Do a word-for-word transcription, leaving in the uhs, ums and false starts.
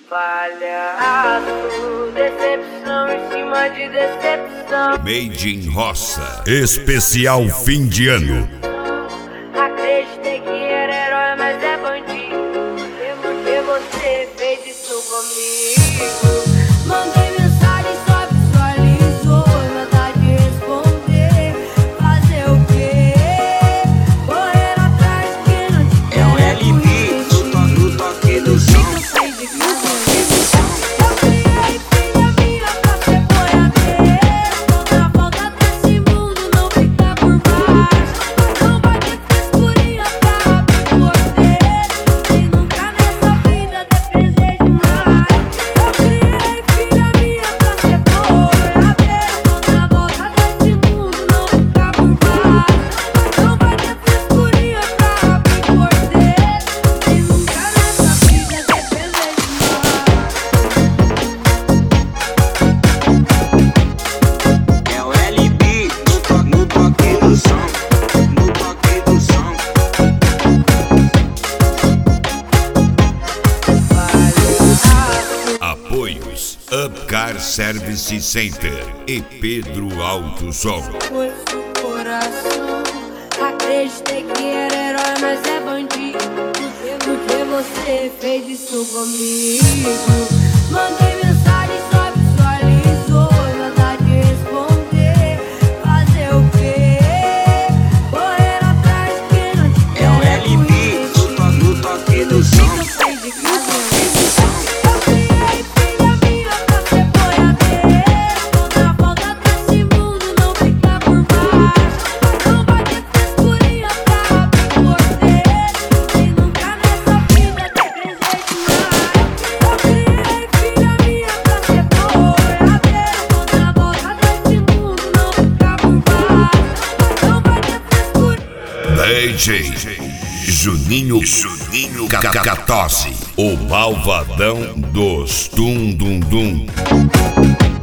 Palhaço, decepção em cima de decepção. Made in Roça, especial fim de ano. Acreditei que era herói, mas é bandido. Porque você fez isso comigo. Mandei mensagem, só visualizou. Nada de responder. Fazer o quê? Correr atrás que não te quero. É o L B, no, to no toque do som. Apoios Upcar Service Center e Pedro Alto Som. Foi o coração. Acreditei que era herói, mas é bandido. Porque você fez isso comigo. Mandei mensagem, só visualizou. Nada de responder. Fazer o quê? Correr atrás que não te quero. É o L B, no, to no toque do som. D J Juninho Juninho Cacatosse, o malvadão dos Dum Dum Dum.